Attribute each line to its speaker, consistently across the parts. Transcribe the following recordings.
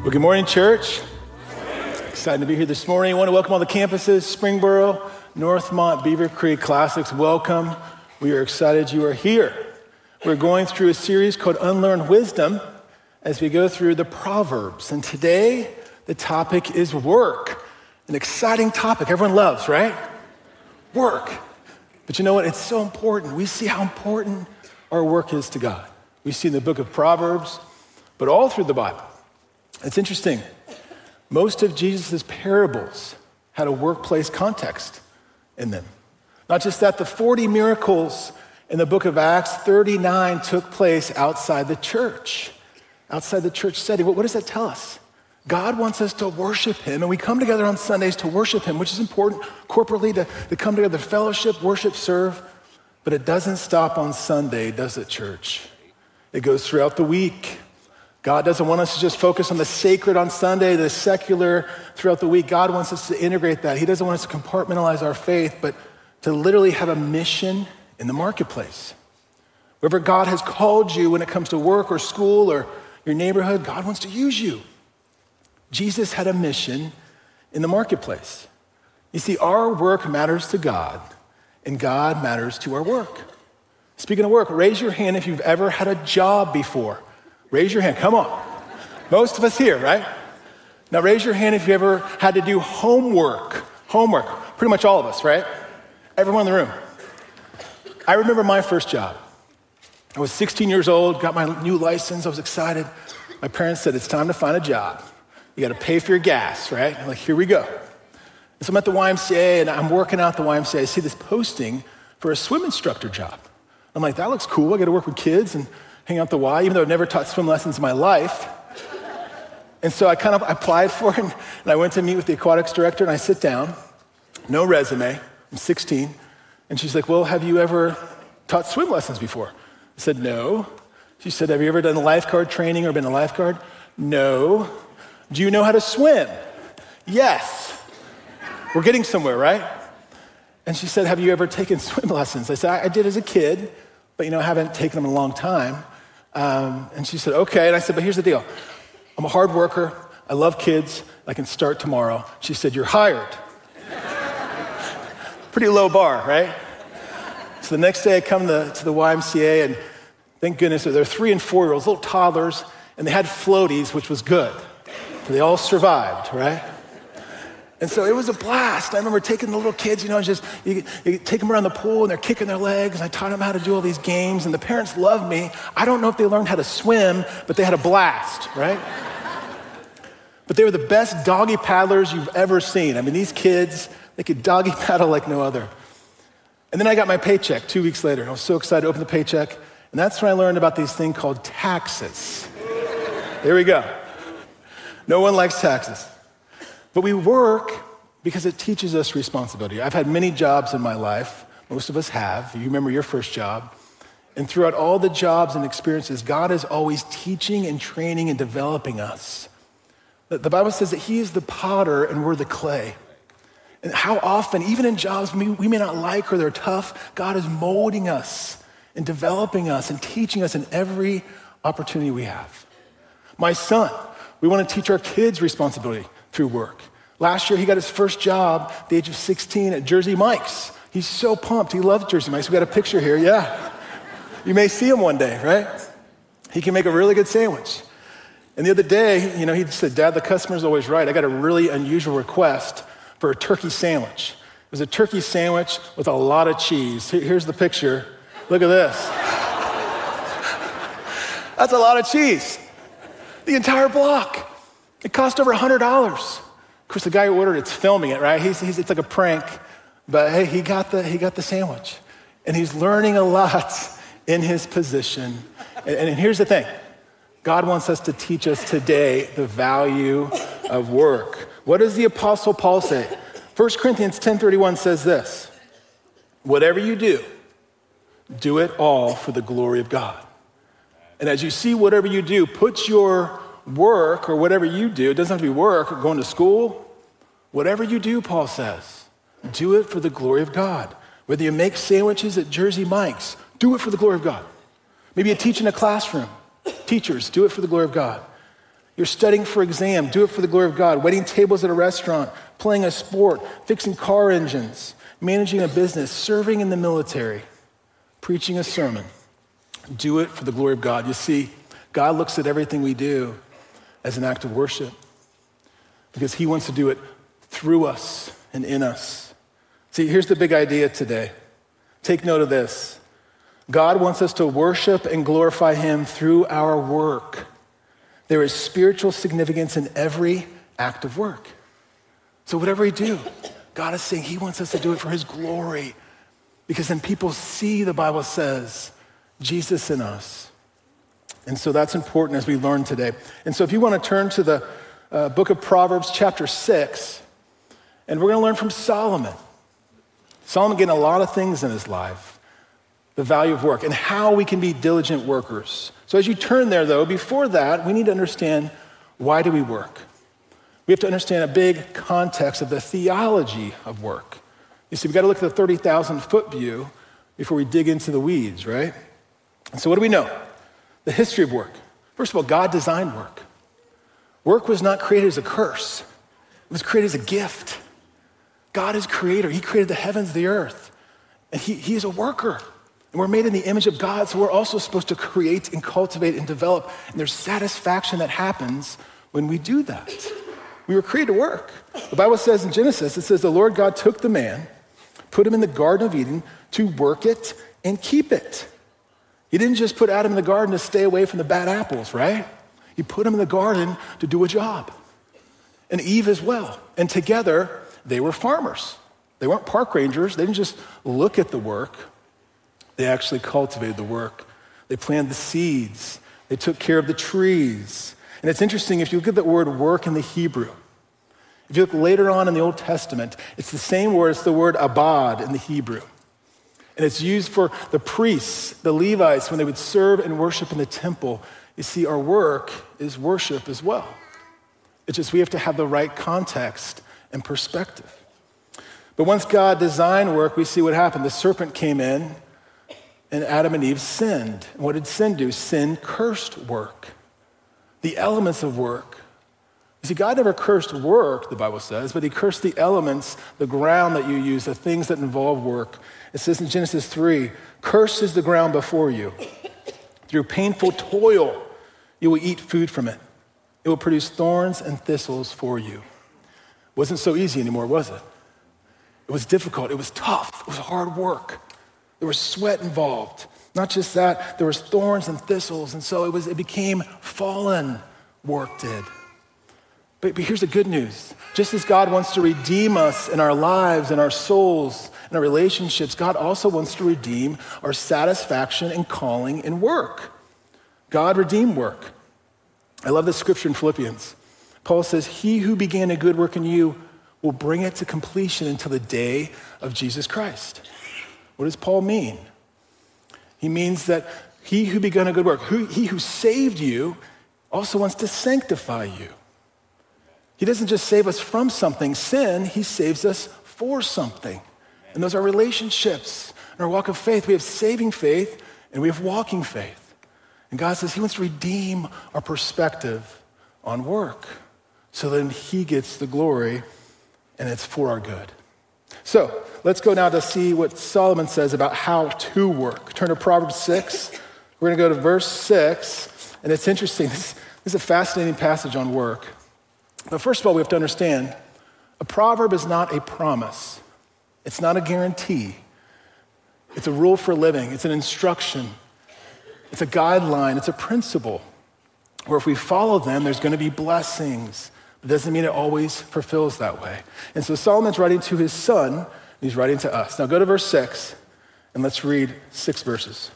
Speaker 1: Well, good morning, church. Excited to be here this morning. I want to welcome all the campuses, Springboro, Northmont, Beaver Creek Classics. Welcome. We are excited you are here. We're going through a series called Unlearned Wisdom as we go through the Proverbs. And today, the topic is work. An exciting topic everyone loves, right? Work. But you know what? It's so important. We see how important our work is to God. We see in the book of Proverbs, but all through the Bible. It's interesting. Most of Jesus' parables had a workplace context in them. Not just that, the 40 miracles in the book of Acts, 39 took place outside the church setting. What does that tell us? God wants us to worship him, and we come together on Sundays to worship him, which is important corporately to come together, fellowship, worship, serve. But it doesn't stop on Sunday, does it, church? It goes throughout the week. God doesn't want us to just focus on the sacred on Sunday, the secular throughout the week. God wants us to integrate that. He doesn't want us to compartmentalize our faith, but to literally have a mission in the marketplace. Wherever God has called you when it comes to work or school or your neighborhood, God wants to use you. Jesus had a mission in the marketplace. You see, our work matters to God, and God matters to our work. Speaking of work, raise your hand if you've ever had a job before. Raise your hand, come on. Most of us here, right? Now raise your hand if you ever had to do homework. Homework, pretty much all of us, right? Everyone in the room. I remember my first job. I was 16 years old, got my new license, I was excited. My parents said, it's time to find a job. You gotta pay for your gas, right? I'm like, here we go. And so I'm at the YMCA and I'm working out at the YMCA. I see this posting for a swim instructor job. I'm like, that looks cool. I gotta work with kids and hang out the Y, even though I've never taught swim lessons in my life. And so I kind of applied for it, and I went to meet with the aquatics director, and I sit down, no resume, I'm 16, and she's like, well, have you ever taught swim lessons before? I said, no. She said, have you ever done lifeguard training or been a lifeguard? No. Do you know how to swim? Yes. We're getting somewhere, right? And she said, have you ever taken swim lessons? I said, I did as a kid, but I haven't taken them in a long time. And she said, okay. And I said, but here's the deal. I'm a hard worker. I love kids. I can start tomorrow. She said, you're hired. Pretty low bar, right? So the next day I come to the YMCA, and thank goodness they're 3 and 4-year-olds, little toddlers, and they had floaties, which was good. So they all survived, right? And so it was a blast. I remember taking the little kids, you take them around the pool and they're kicking their legs, and I taught them how to do all these games, and the parents loved me. I don't know if they learned how to swim, but they had a blast, right? But they were the best doggy paddlers you've ever seen. I mean, these kids, they could doggy paddle like no other. And then I got my paycheck 2 weeks later, and I was so excited to open the paycheck, and that's when I learned about these things called taxes. There we go. No one likes taxes. But we work because it teaches us responsibility. I've had many jobs in my life. Most of us have. You remember your first job. And throughout all the jobs and experiences, God is always teaching and training and developing us. The Bible says that he is the potter and we're the clay. And how often, even in jobs we may not like or they're tough, God is molding us and developing us and teaching us in every opportunity we have. My son, we want to teach our kids responsibility through work. Last year, he got his first job at the age of 16 at Jersey Mike's. He's so pumped. He loves Jersey Mike's. We got a picture here, yeah. You may see him one day, right? He can make a really good sandwich. And the other day, he said, Dad, the customer's always right. I got a really unusual request for a turkey sandwich. It was a turkey sandwich with a lot of cheese. Here's the picture. Look at this. That's a lot of cheese. The entire block. It cost over $100. Of course, the guy who ordered it's filming it, right? It's like a prank, but hey, he got the sandwich, and he's learning a lot in his position. And here's the thing: God wants us to teach us today the value of work. What does the Apostle Paul say? 1 Corinthians 10:31 says this: "Whatever you do, do it all for the glory of God." And as you see, whatever you do, put your work or whatever you do, it doesn't have to be work or going to school. Whatever you do, Paul says, do it for the glory of God. Whether you make sandwiches at Jersey Mike's, do it for the glory of God. Maybe you teach in a classroom. Teachers, do it for the glory of God. You're studying for exam, do it for the glory of God. Waiting tables at a restaurant, playing a sport, fixing car engines, managing a business, serving in the military, preaching a sermon. Do it for the glory of God. You see, God looks at everything we do as an act of worship because he wants to do it through us and in us. See, here's the big idea today. Take note of this. God wants us to worship and glorify him through our work. There is spiritual significance in every act of work. So whatever we do, God is saying he wants us to do it for his glory because then people see, the Bible says, Jesus in us. And so that's important as we learn today. And so if you want to turn to the book of Proverbs chapter 6, and we're going to learn from Solomon. Solomon getting a lot of things in his life, the value of work and how we can be diligent workers. So as you turn there though, before that, we need to understand, why do we work? We have to understand a big context of the theology of work. You see, we've got to look at the 30,000 foot view before we dig into the weeds, right? And so what do we know? The history of work. First of all, God designed work. Work was not created as a curse. It was created as a gift. God is creator. He created the heavens, the earth. And he is a worker. And we're made in the image of God, so we're also supposed to create and cultivate and develop. And there's satisfaction that happens when we do that. We were created to work. The Bible says in Genesis, it says the Lord God took the man, put him in the Garden of Eden to work it and keep it. He didn't just put Adam in the garden to stay away from the bad apples, right? He put him in the garden to do a job. And Eve as well. And together, they were farmers. They weren't park rangers. They didn't just look at the work. They actually cultivated the work. They planted the seeds. They took care of the trees. And it's interesting, if you look at the word work in the Hebrew, if you look later on in the Old Testament, it's the same word, it's the word abad in the Hebrew. And it's used for the priests, the Levites, when they would serve and worship in the temple. You see, our work is worship as well. It's just we have to have the right context and perspective. But once God designed work, we see what happened. The serpent came in, and Adam and Eve sinned. And what did sin do? Sin cursed work. The elements of work. You see, God never cursed work, the Bible says, but he cursed the elements, the ground that you use, the things that involve work. It says in Genesis 3, cursed is the ground before you. Through painful toil, you will eat food from it. It will produce thorns and thistles for you. It wasn't so easy anymore, was it? It was difficult. It was tough. It was hard work. There was sweat involved. Not just that, there was thorns and thistles, and so it became fallen work did. But here's the good news. Just as God wants to redeem us in our lives, in our souls, in our relationships, God also wants to redeem our satisfaction and calling in work. God redeemed work. I love this scripture in Philippians. Paul says, he who began a good work in you will bring it to completion until the day of Jesus Christ. What does Paul mean? He means that he who began a good work, he who saved you, also wants to sanctify you. He doesn't just save us from something, sin, he saves us for something. And those are relationships. In our walk of faith, we have saving faith and we have walking faith. And God says he wants to redeem our perspective on work so then he gets the glory and it's for our good. So let's go now to see what Solomon says about how to work. Turn to Proverbs 6. We're going to go to verse 6. And it's interesting. This is a fascinating passage on work. But first of all, we have to understand, a proverb is not a promise. It's not a guarantee. It's a rule for living. It's an instruction. It's a guideline. It's a principle. Where if we follow them, there's going to be blessings. It doesn't mean it always fulfills that way. And so Solomon's writing to his son, and he's writing to us. Now go to verse 6, and let's read 6 verses.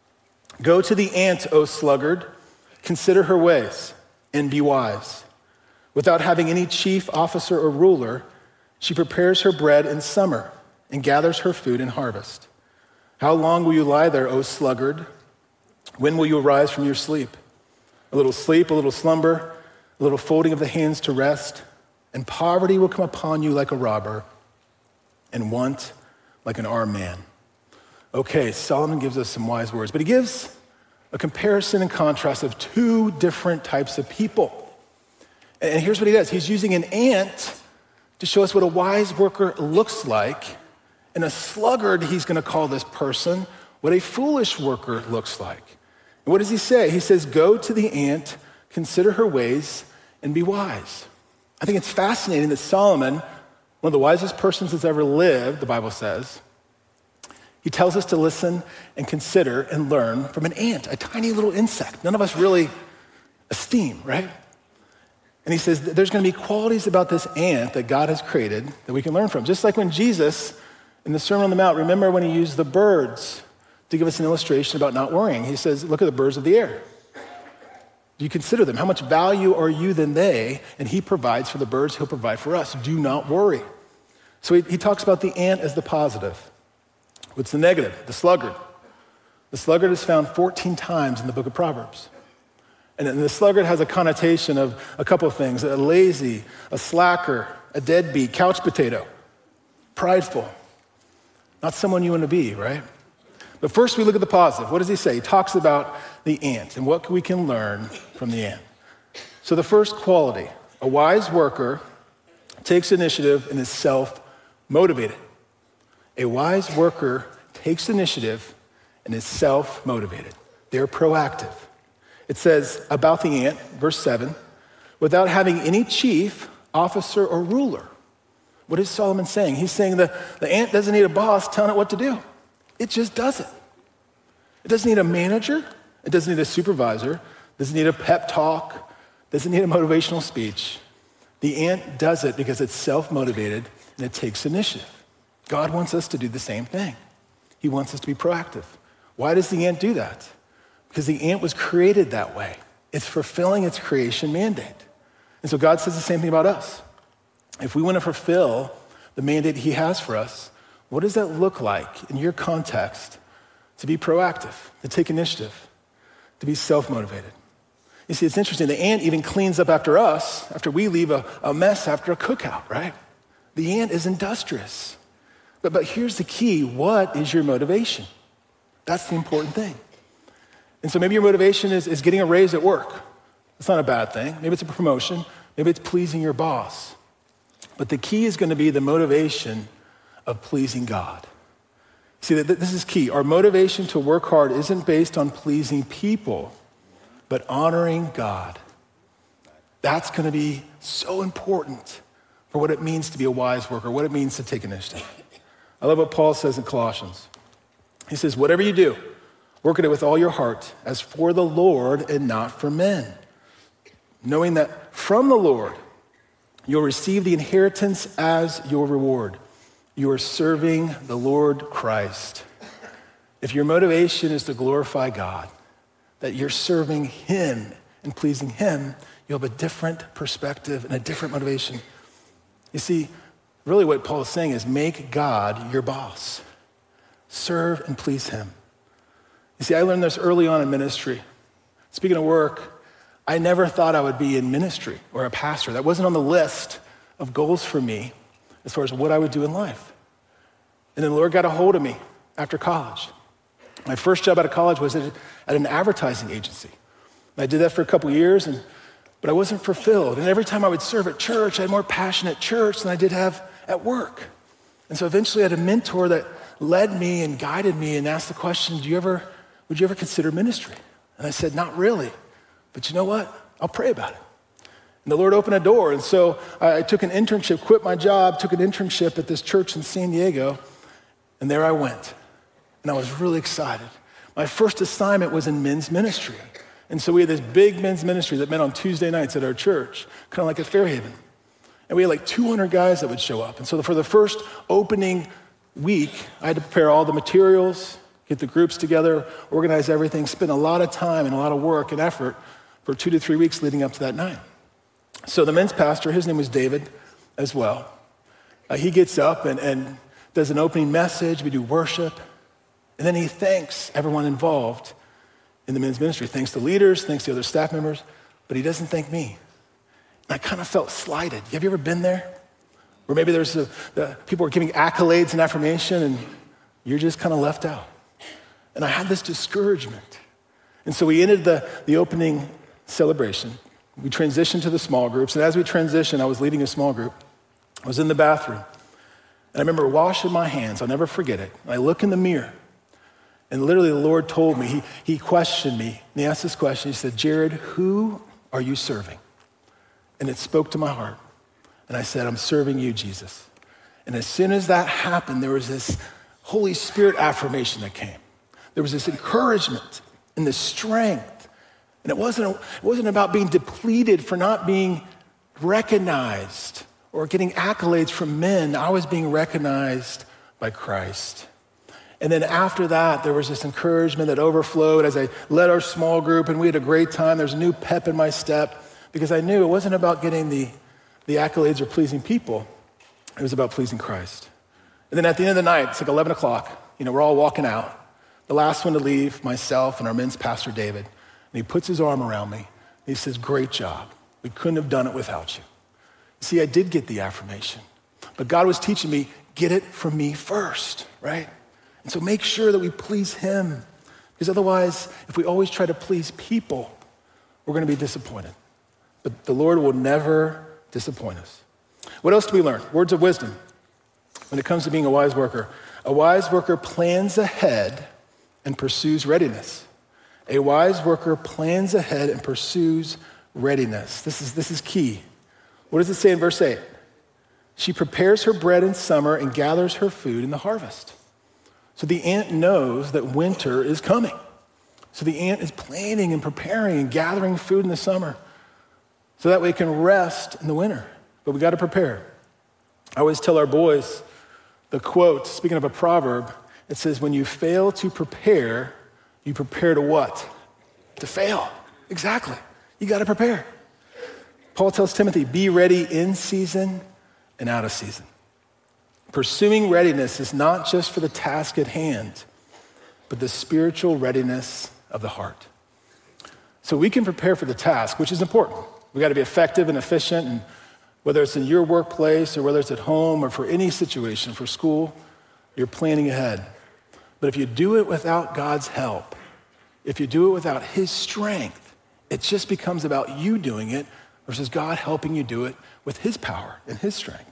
Speaker 1: Go to the ant, O sluggard, consider her ways, and be wise. Without having any chief, officer, or ruler, she prepares her bread in summer and gathers her food in harvest. How long will you lie there, O sluggard? When will you arise from your sleep? A little sleep, a little slumber, a little folding of the hands to rest, and poverty will come upon you like a robber, and want like an armed man. Okay, Solomon gives us some wise words, but he gives a comparison and contrast of 2 different types of people. And here's what he does. He's using an ant to show us what a wise worker looks like, and a sluggard, he's going to call this person, what a foolish worker looks like. And what does he say? He says, go to the ant, consider her ways, and be wise. I think it's fascinating that Solomon, one of the wisest persons that's ever lived, the Bible says, he tells us to listen and consider and learn from an ant, a tiny little insect. None of us really esteem, right? And he says there's going to be qualities about this ant that God has created that we can learn from. Just like when Jesus, in the Sermon on the Mount, remember when he used the birds to give us an illustration about not worrying. He says, look at the birds of the air. Do you consider them? How much value are you than they? And he provides for the birds, he'll provide for us. Do not worry. So he talks about the ant as the positive. What's the negative? The sluggard. The sluggard is found 14 times in the book of Proverbs. And the sluggard has a connotation of a couple of things: a lazy, a slacker, a deadbeat, couch potato, prideful. Not someone you want to be, right? But first we look at the positive. What does he say? He talks about the ant and what we can learn from the ant. So the first quality, a wise worker takes initiative and is self-motivated. A wise worker takes initiative and is self-motivated. They're proactive. It says about the ant, verse 7, without having any chief, officer, or ruler. What is Solomon saying? He's saying the ant doesn't need a boss telling it what to do. It just does it. It doesn't need a manager. It doesn't need a supervisor. It doesn't need a pep talk. It doesn't need a motivational speech. The ant does it because it's self-motivated and it takes initiative. God wants us to do the same thing. He wants us to be proactive. Why does the ant do that? Because the ant was created that way. It's fulfilling its creation mandate. And so God says the same thing about us. If we want to fulfill the mandate he has for us, what does that look like in your context to be proactive, to take initiative, to be self-motivated? You see, it's interesting. The ant even cleans up after us, after we leave a mess after a cookout, right? The ant is industrious. But here's the key. What is your motivation? That's the important thing. And so maybe your motivation is getting a raise at work. That's not a bad thing. Maybe it's a promotion. Maybe it's pleasing your boss. But the key is going to be the motivation of pleasing God. See, this is key. Our motivation to work hard isn't based on pleasing people, but honoring God. That's going to be so important for what it means to be a wise worker, what it means to take initiative. I love what Paul says in Colossians. He says, whatever you do, work at it with all your heart, as for the Lord and not for men, knowing that from the Lord you'll receive the inheritance as your reward. You are serving the Lord Christ. If your motivation is to glorify God, that you're serving him and pleasing him, you'll have a different perspective and a different motivation. You see, really what Paul is saying is make God your boss. Serve and please him. You see, I learned this early on in ministry. Speaking of work, I never thought I would be in ministry or a pastor. That wasn't on the list of goals for me as far as what I would do in life. And then the Lord got a hold of me after college. My first job out of college was at an advertising agency. I did that for a couple years, but I wasn't fulfilled. And every time I would serve at church, I had more passion at church than I did have at work. And so eventually I had a mentor that led me and guided me and asked the question, would you ever consider ministry? And I said, not really. But you know what? I'll pray about it. And the Lord opened a door. And so I took an internship, quit my job, took an internship at this church in San Diego. And there I went. And I was really excited. My first assignment was in men's ministry. And so we had this big men's ministry that met on Tuesday nights at our church, kind of like at Fairhaven. And we had like 200 guys that would show up. And so for the first opening week, I had to prepare all the materials, get the groups together, organize everything, spend a lot of time and a lot of work and effort for 2 to 3 weeks leading up to that night. So the men's pastor, his name was David as well. He gets up and does an opening message. We do worship. And then he thanks everyone involved in the men's ministry. Thanks the leaders, thanks the other staff members, but he doesn't thank me. And I kind of felt slighted. Have you ever been there? Where maybe there's the people are giving accolades and affirmation and you're just kind of left out. And I had this discouragement. And so we ended the opening celebration. We transitioned to the small groups, and as we transitioned, I was leading a small group. I was in the bathroom, and I remember washing my hands. I'll never forget it. I look in the mirror, and literally the Lord told me, he questioned me, and he asked this question. He said, Jared, who are you serving? And it spoke to my heart. And I said, I'm serving you, Jesus. And as soon as that happened, there was this Holy Spirit affirmation that came. There was this encouragement and this strength. And it wasn't about being depleted for not being recognized or getting accolades from men. I was being recognized by Christ. And then after that, there was this encouragement that overflowed as I led our small group, and we had a great time. There's a new pep in my step because I knew it wasn't about getting the accolades or pleasing people. It was about pleasing Christ. And then at the end of the night, it's like 11 o'clock. We're all walking out. The last one to leave, myself and our men's pastor, David. And he puts his arm around me. And he says, great job. We couldn't have done it without you. See, I did get the affirmation. But God was teaching me, get it from me first, right? And so make sure that we please him. Because otherwise, if we always try to please people, we're going to be disappointed. But the Lord will never disappoint us. What else do we learn? Words of wisdom. When it comes to being a wise worker plans ahead and pursues readiness. A wise worker plans ahead and pursues readiness. This is key. What does it say in verse 8? She prepares her bread in summer and gathers her food in the harvest. So the ant knows that winter is coming. So the ant is planning and preparing and gathering food in the summer so that way it can rest in the winter. But we got to prepare. I always tell our boys the quote, speaking of a proverb, it says, when you fail to prepare, you prepare to what? To fail. Exactly. You got to prepare. Paul tells Timothy, be ready in season and out of season. Pursuing readiness is not just for the task at hand, but the spiritual readiness of the heart. So we can prepare for the task, which is important. We got to be effective and efficient, and whether it's in your workplace or whether it's at home or for any situation, for school, you're planning ahead. But if you do it without God's help, if you do it without his strength, it just becomes about you doing it versus God helping you do it with his power and his strength.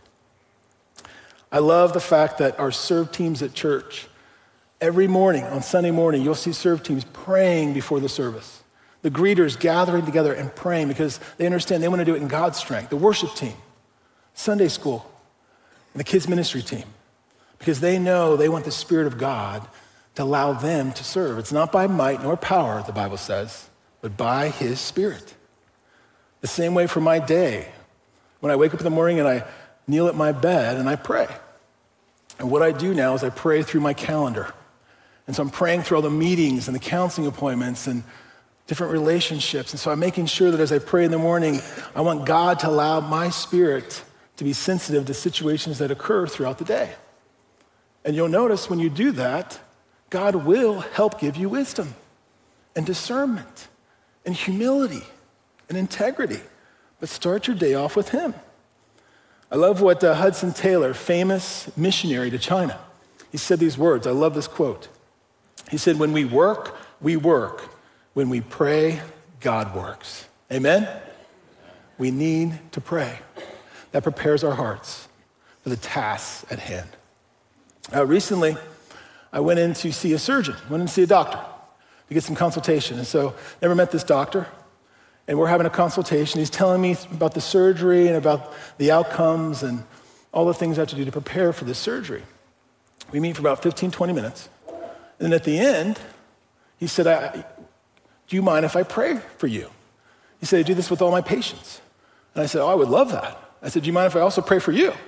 Speaker 1: I love the fact that our serve teams at church, every morning, on Sunday morning, you'll see serve teams praying before the service. The greeters gathering together and praying because they understand they want to do it in God's strength. The worship team, Sunday school, and the kids ministry team, because they know they want the Spirit of God to allow them to serve. It's not by might nor power, the Bible says, but by his Spirit. The same way for my day. When I wake up in the morning and I kneel at my bed and I pray. And what I do now is I pray through my calendar. And so I'm praying through all the meetings and the counseling appointments and different relationships. And so I'm making sure that as I pray in the morning, I want God to allow my spirit to be sensitive to situations that occur throughout the day. And you'll notice when you do that, God will help give you wisdom and discernment and humility and integrity. But start your day off with him. I love what Hudson Taylor, famous missionary to China, he said these words. I love this quote. He said, when we work, we work. When we pray, God works. Amen? We need to pray. That prepares our hearts for the tasks at hand. Recently, I went in to see a surgeon, went in to see a doctor to get some consultation. And so never met this doctor. And we're having a consultation. He's telling me about the surgery and about the outcomes and all the things I have to do to prepare for this surgery. We meet for about 15, 20 minutes. And then at the end, he said, do you mind if I pray for you? He said, I do this with all my patients. And I said, oh, I would love that. I said, do you mind if I also pray for you?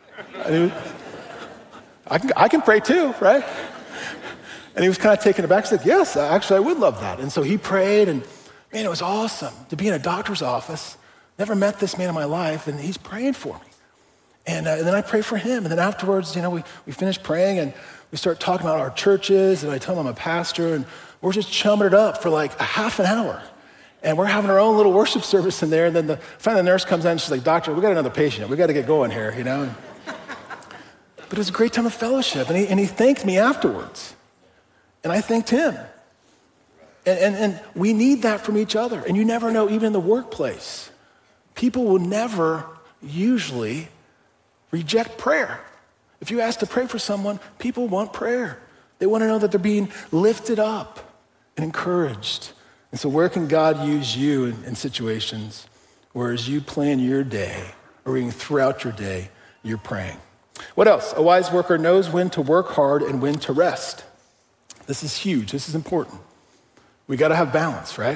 Speaker 1: I can pray too, right? And he was kind of taken aback. He's like, yes, actually, I would love that. And so he prayed, and man, it was awesome to be in a doctor's office. Never met this man in my life, and he's praying for me. And then I pray for him. And then afterwards, we finish praying, and we start talking about our churches, and I tell him I'm a pastor, and we're just chumming it up for like a half an hour. And we're having our own little worship service in there, and then finally the nurse comes in, and she's like, doctor, we got another patient. We got to get going here, But it was a great time of fellowship, and he thanked me afterwards. And I thanked him. And we need that from each other. And you never know, even in the workplace, people will never usually reject prayer. If you ask to pray for someone, people want prayer. They want to know that they're being lifted up and encouraged. And so where can God use you in situations where as you plan your day, or even throughout your day, you're praying? What else? A wise worker knows when to work hard and when to rest. This is huge. This is important. We got to have balance, right?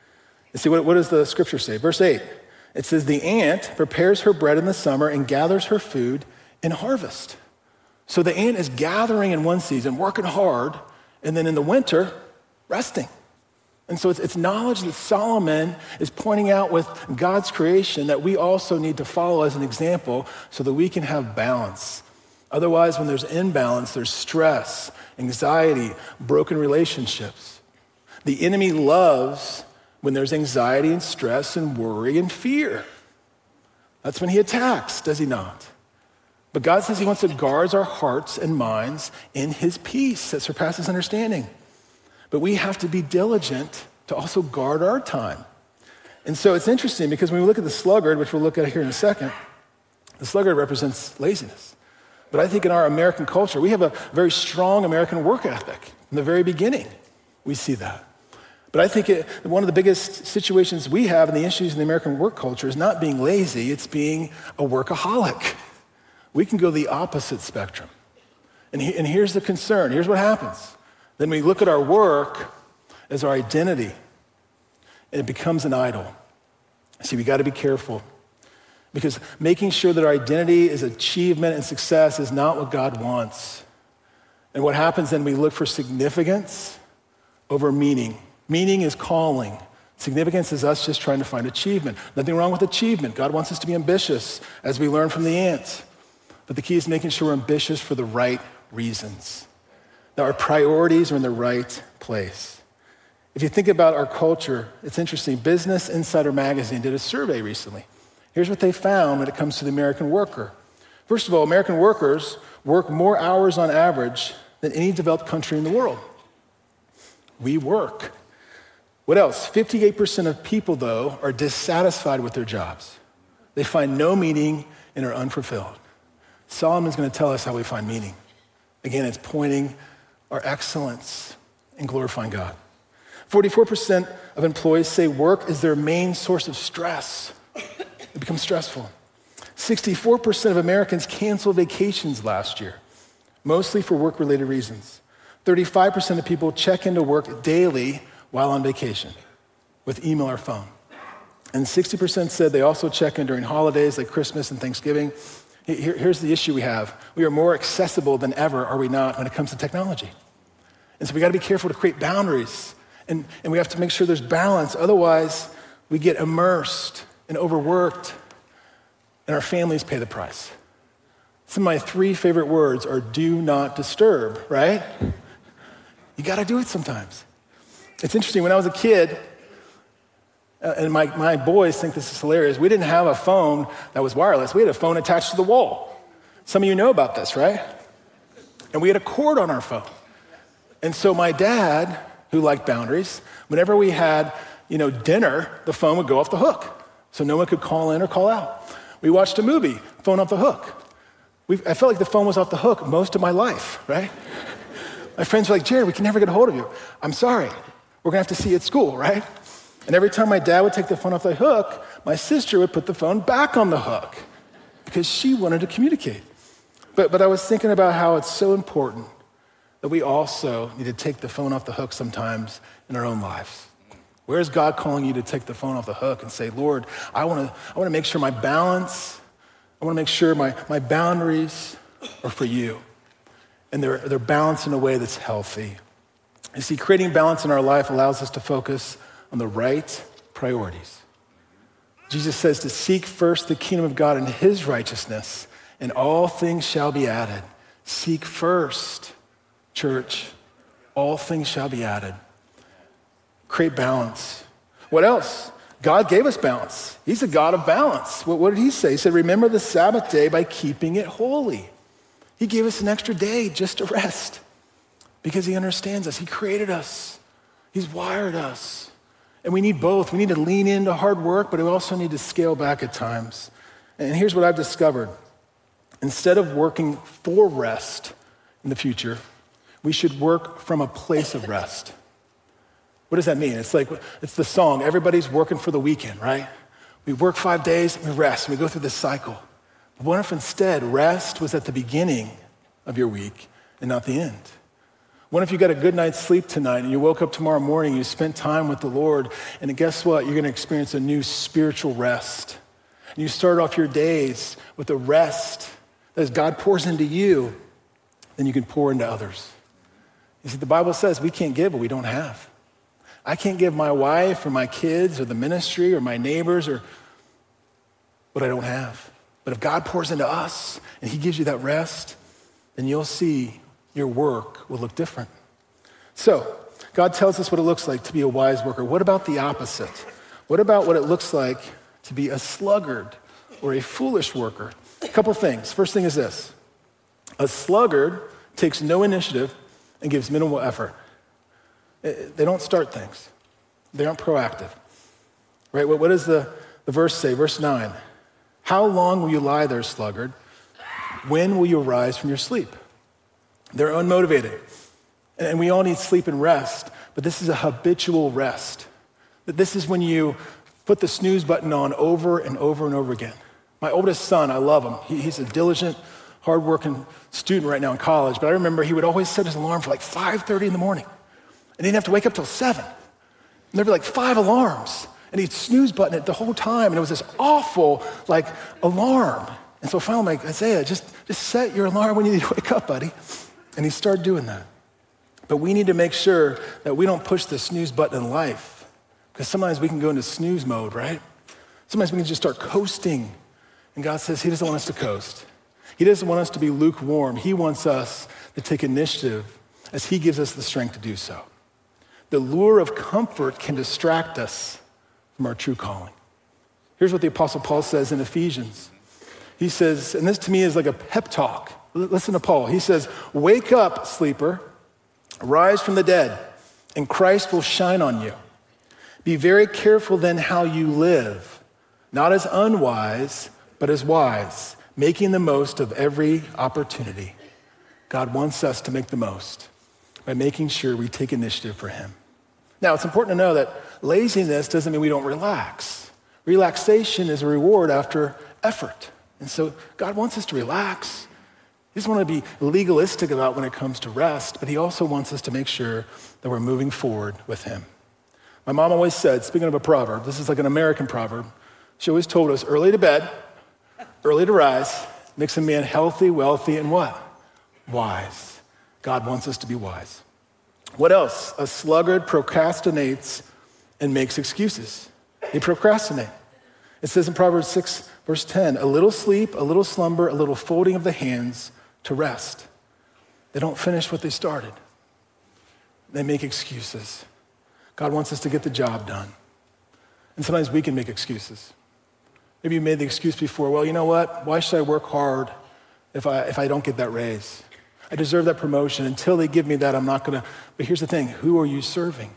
Speaker 1: And see, what does the scripture say? Verse 8, it says, the ant prepares her bread in the summer and gathers her food in harvest. So the ant is gathering in one season, working hard, and then in the winter, resting. And so it's knowledge that Solomon is pointing out with God's creation that we also need to follow as an example so that we can have balance. Otherwise, when there's imbalance, there's stress, anxiety, broken relationships. The enemy loves when there's anxiety and stress and worry and fear. That's when he attacks, does he not? But God says he wants to guard our hearts and minds in his peace that surpasses understanding. But we have to be diligent to also guard our time. And so it's interesting because when we look at the sluggard, which we'll look at here in a second, the sluggard represents laziness. But I think in our American culture, we have a very strong American work ethic. From the very beginning, we see that. But I think one of the biggest situations we have and the issues in the American work culture is not being lazy, it's being a workaholic. We can go the opposite spectrum. And here's the concern. Here's what happens. Then we look at our work as our identity, and it becomes an idol. See, we got to be careful because making sure that our identity is achievement and success is not what God wants. And what happens then, we look for significance over meaning. Meaning is calling. Significance is us just trying to find achievement. Nothing wrong with achievement. God wants us to be ambitious, as we learn from the ants. But the key is making sure we're ambitious for the right reasons. That our priorities are in the right place. If you think about our culture, it's interesting. Business Insider Magazine did a survey recently. Here's what they found when it comes to the American worker. First of all, American workers work more hours on average than any developed country in the world. We work. What else? 58% of people, though, are dissatisfied with their jobs. They find no meaning and are unfulfilled. Solomon's going to tell us how we find meaning. Again, it's pointing our excellence in glorifying God. 44% of employees say work is their main source of stress. It becomes stressful. 64% of Americans canceled vacations last year, mostly for work-related reasons. 35% of people check into work daily while on vacation with email or phone. And 60% said they also check in during holidays like Christmas and Thanksgiving. Here's the issue we have. We are more accessible than ever, are we not, when it comes to technology? And so we got to be careful to create boundaries. And we have to make sure there's balance. Otherwise, we get immersed and overworked, and our families pay the price. Some of my 3 favorite words are do not disturb, right? You got to do it sometimes. It's interesting, when I was a kid, and my boys think this is hilarious, we didn't have a phone that was wireless. We had a phone attached to the wall. Some of you know about this, right? And we had a cord on our phone. And so my dad, who liked boundaries, whenever we had, dinner, the phone would go off the hook. So no one could call in or call out. We watched a movie, phone off the hook. I felt like the phone was off the hook most of my life, right? My friends were like, Jared, we can never get a hold of you. I'm sorry. We're gonna have to see you at school, right? And every time my dad would take the phone off the hook, my sister would put the phone back on the hook because she wanted to communicate. But I was thinking about how it's so important that we also need to take the phone off the hook sometimes in our own lives. Where is God calling you to take the phone off the hook and say, Lord, I want to make sure my balance, I want to make sure my boundaries are for you. And they're balanced in a way that's healthy. You see, creating balance in our life allows us to focus on the right priorities. Jesus says to seek first the kingdom of God and his righteousness, and all things shall be added. Seek first, church. All things shall be added. Create balance. What else? God gave us balance. He's a God of balance. What did he say? He said, remember the Sabbath day by keeping it holy. He gave us an extra day just to rest because he understands us. He created us. He's wired us. And we need both. We need to lean into hard work, but we also need to scale back at times. And here's what I've discovered. Instead of working for rest in the future, we should work from a place of rest. What does that mean? It's the song, everybody's working for the weekend, right? We work 5 days, and we rest, and we go through this cycle. But what if instead rest was at the beginning of your week and not the end? What if you got a good night's sleep tonight and you woke up tomorrow morning, you spent time with the Lord, and guess what? You're gonna experience a new spiritual rest. And you start off your days with a rest that as God pours into you, then you can pour into others. You see, the Bible says we can't give what we don't have. I can't give my wife or my kids or the ministry or my neighbors or what I don't have. But if God pours into us and he gives you that rest, then you'll see your work will look different. So, God tells us what it looks like to be a wise worker. What about the opposite? What about what it looks like to be a sluggard or a foolish worker? A couple things. First thing is this. A sluggard takes no initiative and gives minimal effort. They don't start things. They aren't proactive. Right? What does the verse say? Verse 9. How long will you lie there, sluggard? When will you arise from your sleep? They're unmotivated. And we all need sleep and rest, but this is a habitual rest. That this is when you put the snooze button on over and over and over again. My oldest son, I love him. He's a diligent, hardworking student right now in college, but I remember he would always set his alarm for like 5:30 in the morning. And he didn't have to wake up till 7. And there'd be like 5 alarms. And he'd snooze button it the whole time. And it was this awful alarm. And so finally I'm like, Isaiah, just set your alarm when you need to wake up, buddy. And he started doing that. But we need to make sure that we don't push the snooze button in life. Because sometimes we can go into snooze mode, right? Sometimes we can just start coasting. And God says he doesn't want us to coast. He doesn't want us to be lukewarm. He wants us to take initiative as he gives us the strength to do so. The lure of comfort can distract us from our true calling. Here's what the Apostle Paul says in Ephesians. He says, and this to me is like a pep talk. Listen to Paul. He says, wake up, sleeper, rise from the dead, and Christ will shine on you. Be very careful then how you live, not as unwise, but as wise, making the most of every opportunity. God wants us to make the most by making sure we take initiative for him. Now, it's important to know that laziness doesn't mean we don't relax. Relaxation is a reward after effort. And so God wants us to relax. He doesn't want to be legalistic about when it comes to rest, but he also wants us to make sure that we're moving forward with him. My mom always said, speaking of a proverb, this is like an American proverb, she always told us, early to bed, early to rise, makes a man healthy, wealthy, and what? Wise. God wants us to be wise. What else? A sluggard procrastinates and makes excuses. They procrastinate. It says in Proverbs 6, verse 10, a little sleep, a little slumber, a little folding of the hands to rest. They don't finish what they started. They make excuses. God wants us to get the job done. And sometimes we can make excuses. Maybe you made the excuse before, well, you know what? Why should I work hard if I don't get that raise? I deserve that promotion. Until they give me that, I'm not gonna. But here's the thing, who are you serving?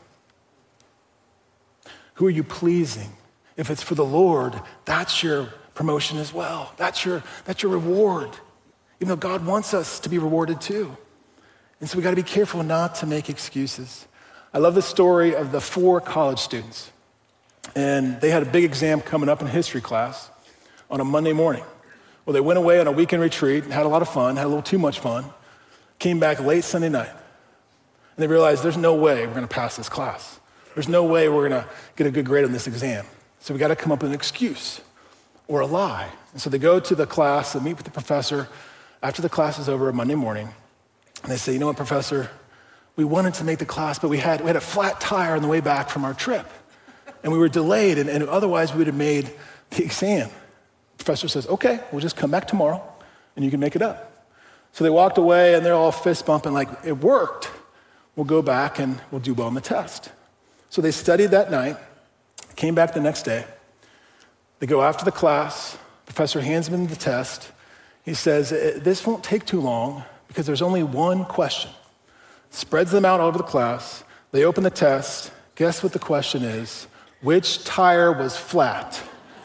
Speaker 1: Who are you pleasing? If it's for the Lord, that's your promotion as well. That's your reward. Even though God wants us to be rewarded too. And so we gotta be careful not to make excuses. I love the story of the 4 college students. And they had a big exam coming up in history class on a Monday morning. Well, they went away on a weekend retreat and had a lot of fun, had a little too much fun, came back late Sunday night. And they realized there's no way we're gonna pass this class. There's no way we're gonna get a good grade on this exam. So we gotta come up with an excuse or a lie. And so they go to the class and meet with the professor after the class is over on Monday morning. And they say, you know what, professor? We wanted to make the class, but we had a flat tire on the way back from our trip. And we were delayed, and otherwise we would have made the exam. The professor says, okay, we'll just come back tomorrow and you can make it up. So they walked away and they're all fist bumping like, it worked. We'll go back and we'll do well on the test. So they studied that night, came back the next day. They go after the class, professor hands them the test. He says, this won't take too long because there's only one question. Spreads them out all over the class. They open the test. Guess what the question is? Which tire was flat?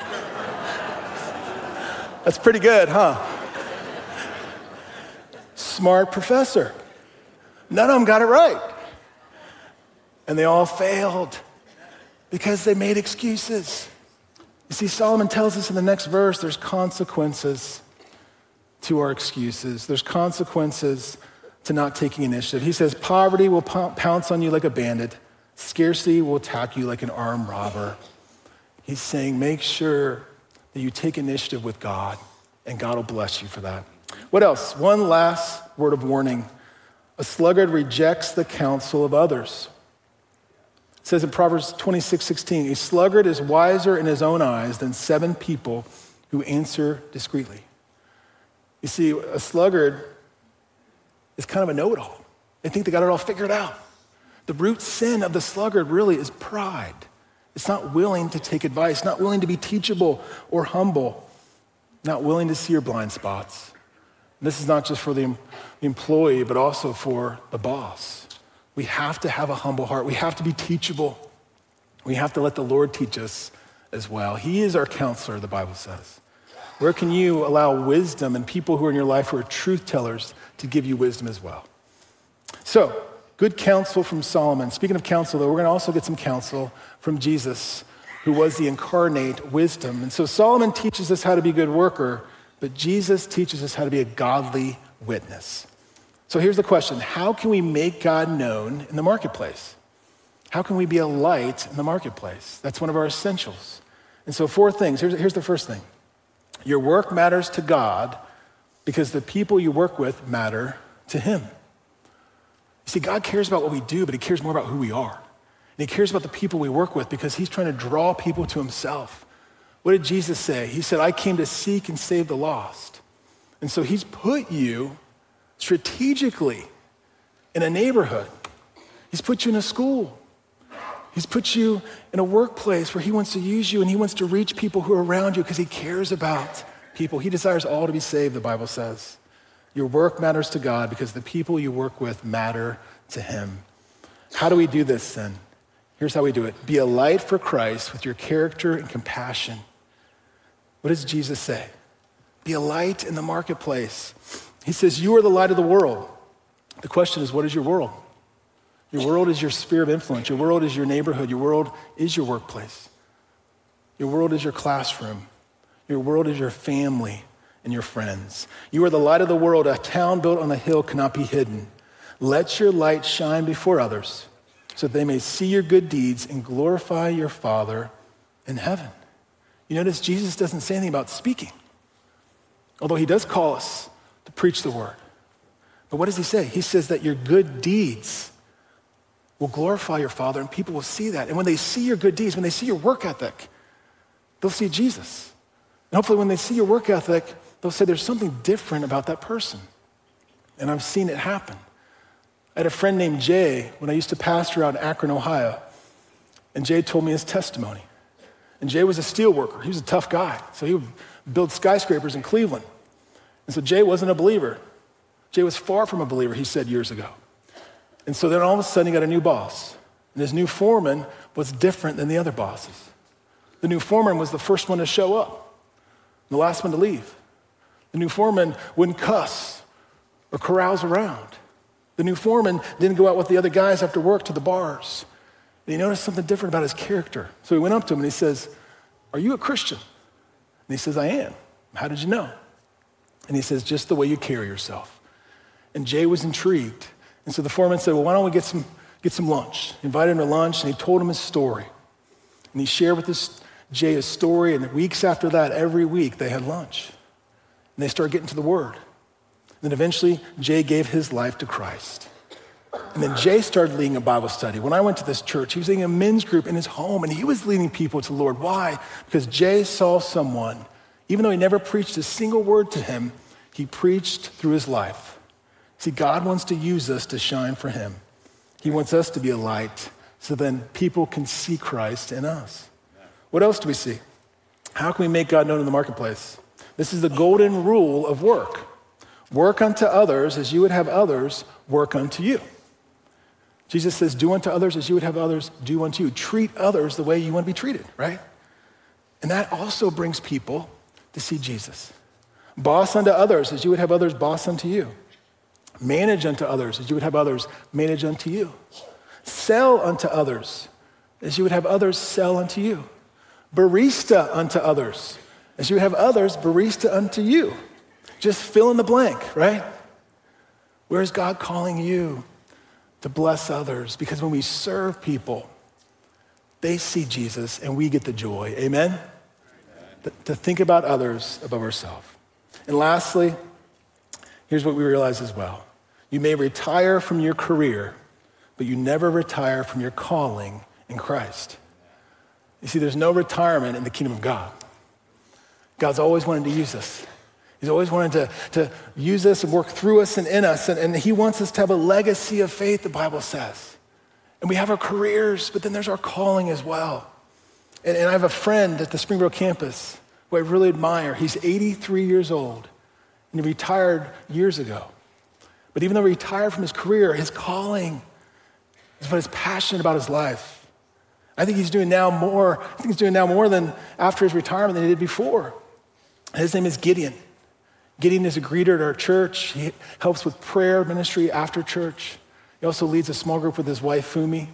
Speaker 1: That's pretty good, huh? Smart professor. None of them got it right. And they all failed because they made excuses. You see, Solomon tells us in the next verse, there's consequences to our excuses. There's consequences to not taking initiative. He says, poverty will pounce on you like a bandit. Scarcity will attack you like an armed robber. He's saying, make sure that you take initiative with God, and God will bless you for that. What else? One last word of warning. A sluggard rejects the counsel of others. It says in Proverbs 26:16, a sluggard is wiser in his own eyes than 7 people who answer discreetly. You see, a sluggard is kind of a know-it-all. They think they got it all figured out. The root sin of the sluggard really is pride. It's not willing to take advice, not willing to be teachable or humble, not willing to see your blind spots. And this is not just for the employee, but also for the boss. We have to have a humble heart. We have to be teachable. We have to let the Lord teach us as well. He is our counselor, the Bible says. Where can you allow wisdom and people who are in your life who are truth tellers to give you wisdom as well? So, good counsel from Solomon. Speaking of counsel, though, we're going to also get some counsel from Jesus, who was the incarnate wisdom. And so Solomon teaches us how to be a good worker, but Jesus teaches us how to be a godly witness. So here's the question. How can we make God known in the marketplace? How can we be a light in the marketplace? That's one of our essentials. And so 4 things. Here's the first thing. Your work matters to God because the people you work with matter to him. You see, God cares about what we do, but he cares more about who we are. And he cares about the people we work with because he's trying to draw people to himself. What did Jesus say? He said, I came to seek and save the lost. And so he's put you strategically in a neighborhood. He's put you in a school. He's put you in a workplace where he wants to use you and he wants to reach people who are around you because he cares about people. He desires all to be saved, the Bible says. Your work matters to God because the people you work with matter to him. How do we do this then? Here's how we do it. Be a light for Christ with your character and compassion. What does Jesus say? Be a light in the marketplace. He says, you are the light of the world. The question is, what is your world? Your world is your sphere of influence. Your world is your neighborhood. Your world is your workplace. Your world is your classroom. Your world is your family and your friends. You are the light of the world. A town built on a hill cannot be hidden. Let your light shine before others so that they may see your good deeds and glorify your Father in heaven. You notice Jesus doesn't say anything about speaking, although he does call us to preach the word. But what does he say? He says that your good deeds will glorify your Father and people will see that. And when they see your good deeds, when they see your work ethic, they'll see Jesus. And hopefully when they see your work ethic, they'll say there's something different about that person. And I've seen it happen. I had a friend named Jay when I used to pastor out in Akron, Ohio. And Jay told me his testimony. And Jay was a steel worker. He was a tough guy. So he would build skyscrapers in Cleveland. And so Jay wasn't a believer. Jay was far from a believer, he said years ago. And so then all of a sudden he got a new boss. And his new foreman was different than the other bosses. The new foreman was the first one to show up, the last one to leave. The new foreman wouldn't cuss or carouse around. The new foreman didn't go out with the other guys after work to the bars. And he noticed something different about his character. So he went up to him and he says, are you a Christian? And he says, I am. How did you know? And he says, just the way you carry yourself. And Jay was intrigued. And so the foreman said, well, why don't we get some lunch? He invited him to lunch and he told him his story. And he shared with Jay his story, and weeks after that, every week they had lunch. And they started getting to the word. And then eventually Jay gave his life to Christ. And then Jay started leading a Bible study. When I went to this church, he was leading a men's group in his home, and he was leading people to the Lord. Why? Because Jay saw someone, even though he never preached a single word to him, he preached through his life. See, God wants to use us to shine for him. He wants us to be a light so then people can see Christ in us. What else do we see? How can we make God known in the marketplace? This is the golden rule of work. Work unto others as you would have others work unto you. Jesus says, do unto others as you would have others do unto you. Treat others the way you want to be treated, right? And that also brings people to see Jesus. Boss unto others as you would have others boss unto you. Manage unto others as you would have others manage unto you. Sell unto others as you would have others sell unto you. Barista unto others as you would have others barista unto you. Just fill in the blank, right? Where is God calling you to bless others? Because when we serve people, they see Jesus and we get the joy. Amen? To think about others above ourselves. And lastly, here's what we realize as well. You may retire from your career, but you never retire from your calling in Christ. You see, there's no retirement in the kingdom of God. God's always wanted to use us. He's always wanted to use us and work through us and in us. And he wants us to have a legacy of faith, the Bible says. And we have our careers, but then there's our calling as well. And I have a friend at the Springboro campus who I really admire. He's 83 years old, and he retired years ago. But even though he retired from his career, his calling is what he's passionate about his life. I think he's doing now more than after his retirement than he did before. His name is Gideon. Gideon is a greeter at our church. He helps with prayer ministry after church. He also leads a small group with his wife, Fumi.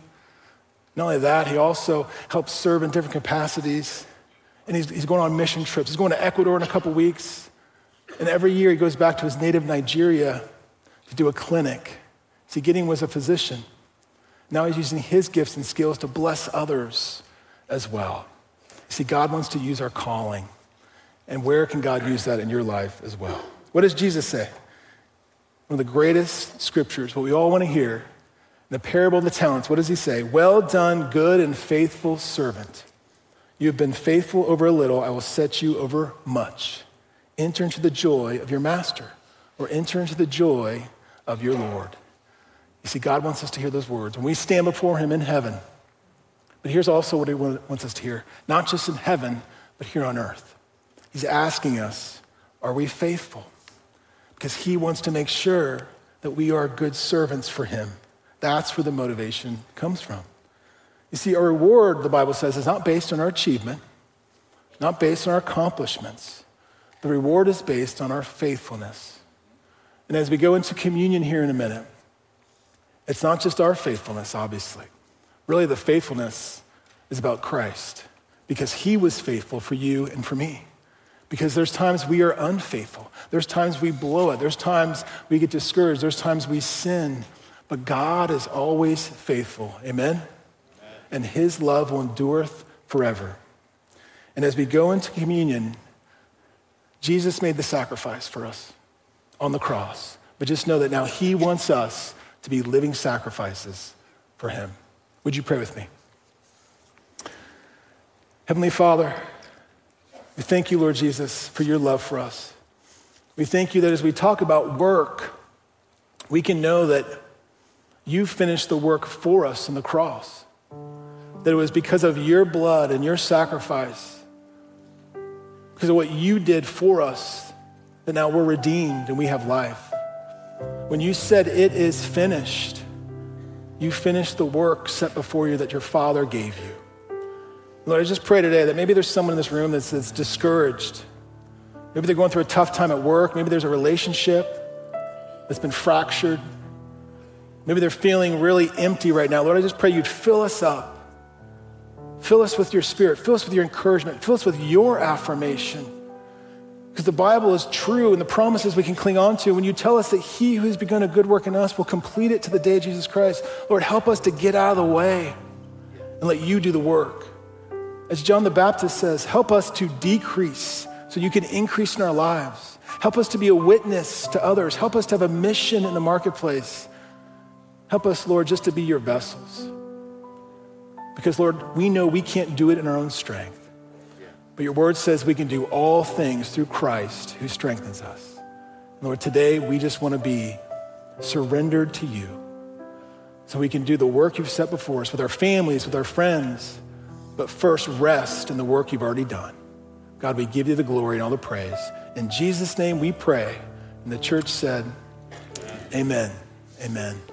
Speaker 1: Not only that, he also helps serve in different capacities. And he's going on mission trips. He's going to Ecuador in a couple weeks. And every year he goes back to his native Nigeria to do a clinic. See, Gideon was a physician. Now he's using his gifts and skills to bless others as well. See, God wants to use our calling. And where can God use that in your life as well? What does Jesus say? One of the greatest scriptures, what we all want to hear, in the parable of the talents, what does he say? Well done, good and faithful servant. You have been faithful over a little, I will set you over much. Enter into the joy of your master, or enter into the joy of your Lord. You see, God wants us to hear those words when we stand before him in heaven. But here's also what he wants us to hear, not just in heaven, but here on earth. He's asking us, are we faithful? Because he wants to make sure that we are good servants for him. That's where the motivation comes from. You see, our reward, the Bible says, is not based on our achievement, not based on our accomplishments. The reward is based on our faithfulness. And as we go into communion here in a minute, it's not just our faithfulness, obviously. Really, the faithfulness is about Christ, because he was faithful for you and for me. Because there's times we are unfaithful. There's times we blow it. There's times we get discouraged. There's times we sin. But God is always faithful. Amen? And his love will endureth forever. And as we go into communion, Jesus made the sacrifice for us on the cross. But just know that now he wants us to be living sacrifices for him. Would you pray with me? Heavenly Father, we thank you, Lord Jesus, for your love for us. We thank you that as we talk about work, we can know that you finished the work for us on the cross. That it was because of your blood and your sacrifice, because of what you did for us, that now we're redeemed and we have life. When you said it is finished, you finished the work set before you that your Father gave you. Lord, I just pray today that maybe there's someone in this room that's discouraged. Maybe they're going through a tough time at work. Maybe there's a relationship that's been fractured. Maybe they're feeling really empty right now. Lord, I just pray you'd fill us up. Fill us with your spirit. Fill us with your encouragement. Fill us with your affirmation. Because the Bible is true and the promises we can cling on to. When you tell us that he who has begun a good work in us will complete it to the day of Jesus Christ, Lord, help us to get out of the way and let you do the work. As John the Baptist says, help us to decrease so you can increase in our lives. Help us to be a witness to others. Help us to have a mission in the marketplace. Help us, Lord, just to be your vessels. Because, Lord, we know we can't do it in our own strength. But your word says we can do all things through Christ who strengthens us. Lord, today we just want to be surrendered to you so we can do the work you've set before us with our families, with our friends, but first rest in the work you've already done. God, we give you the glory and all the praise. In Jesus' name we pray. And the church said, amen. Amen.